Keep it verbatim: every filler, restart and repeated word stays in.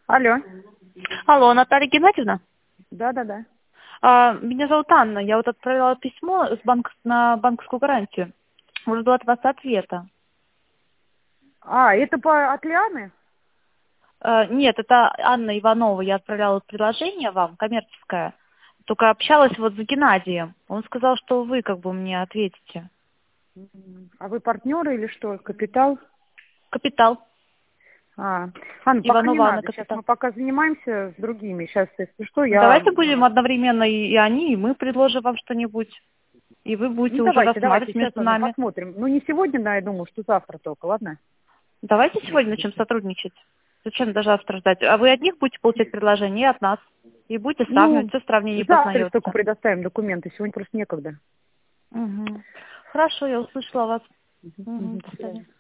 Алло. Алло, Наталья Геннадьевна? Да-да-да. А, Меня зовут Анна. Я вот отправила письмо с банк... на банковскую гарантию. Жду от вас ответа. А, это по от Лианы? А, Нет, это Анна Иванова. Я отправляла предложение вам, коммерческое. Только общалась вот с Геннадием. Он сказал, что вы как бы мне ответите. М, А вы партнеры или что? Капитал? Капитал. А, Анна, пока не Иванова Анна, надо. Сейчас капитал. мы пока занимаемся с другими. Сейчас, если что, я... Давайте будем одновременно и, и они, и мы предложим вам что-нибудь. И вы будете Ну, уже давайте, давайте. рассматривать Сейчас, между ладно, нами. посмотрим. Ну, не сегодня, да, я думаю, что завтра только, ладно? Давайте сегодня Если начнем что. сотрудничать. Зачем даже завтра ждать? А вы от них будете получать предложения, и от нас. И будете сравнивать, Ну, все в сравнении завтра только познается. предоставим документы. Сегодня просто некогда. Мгм. Хорошо, я услышала вас. Мгм, Мгм, мгм, до до свидания. свидания.